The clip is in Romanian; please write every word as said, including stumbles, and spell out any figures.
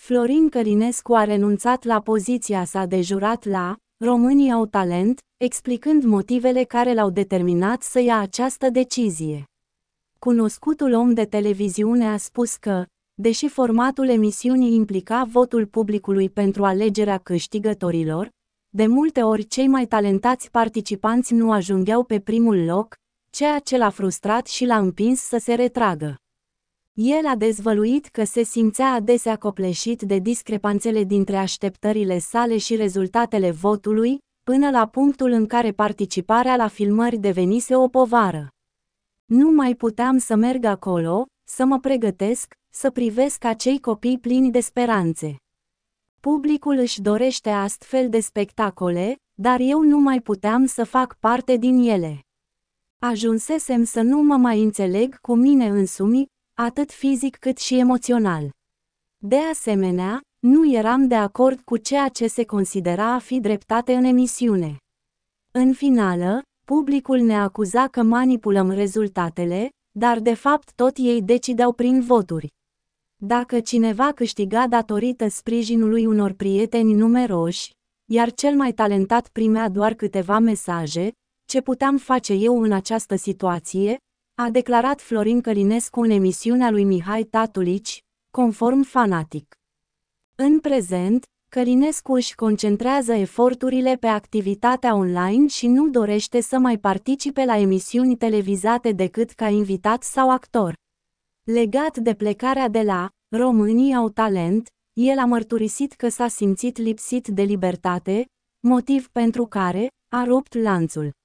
Florin Călinescu a renunțat la poziția sa de jurat la Românii au talent, explicând motivele care l-au determinat să ia această decizie. Cunoscutul om de televiziune a spus că, deși formatul emisiunii implica votul publicului pentru alegerea câștigătorilor, de multe ori cei mai talentați participanți nu ajungeau pe primul loc, ceea ce l-a frustrat și l-a împins să se retragă. El a dezvăluit că se simțea adesea copleșit de discrepanțele dintre așteptările sale și rezultatele votului, până la punctul în care participarea la filmări devenise o povară. Nu mai puteam să merg acolo, să mă pregătesc, să privesc acei copii plini de speranțe. Publicul își dorește astfel de spectacole, dar eu nu mai puteam să fac parte din ele. Ajunsesem să nu mă mai înțeleg cu mine însumi, atât fizic cât și emoțional. De asemenea, nu eram de acord cu ceea ce se considera a fi dreptate în emisiune. În finală, publicul ne acuza că manipulăm rezultatele, dar de fapt tot ei decideau prin voturi. Dacă cineva câștiga datorită sprijinului unor prieteni numeroși, iar cel mai talentat primea doar câteva mesaje, ce puteam face eu în această situație? A declarat Florin Călinescu în emisiunea lui Mihai Tatulici, conform Fanatic. În prezent, Călinescu își concentrează eforturile pe activitatea online și nu dorește să mai participe la emisiuni televizate decât ca invitat sau actor. Legat de plecarea de la Românii au talent, el a mărturisit că s-a simțit lipsit de libertate, motiv pentru care a rupt lanțul.